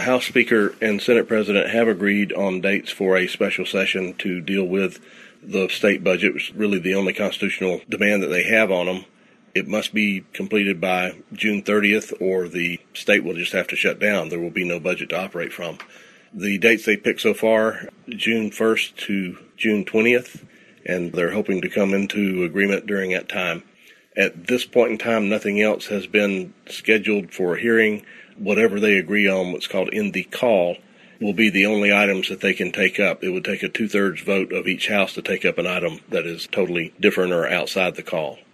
House Speaker and Senate President have agreed on dates for a special session to deal with the state budget, which is really the only constitutional demand that they have on them. It must be completed by June 30th or the state will just have to shut down. There will be no budget to operate from. The dates they picked so far, June 1st to June 20th, and they're hoping to come into agreement during that time. At this point in time, nothing else has been scheduled for a hearing. Whatever they agree on, what's called in the call, will be the only items that they can take up. It would take a 2/3 vote of each house to take up an item that is totally different or outside the call.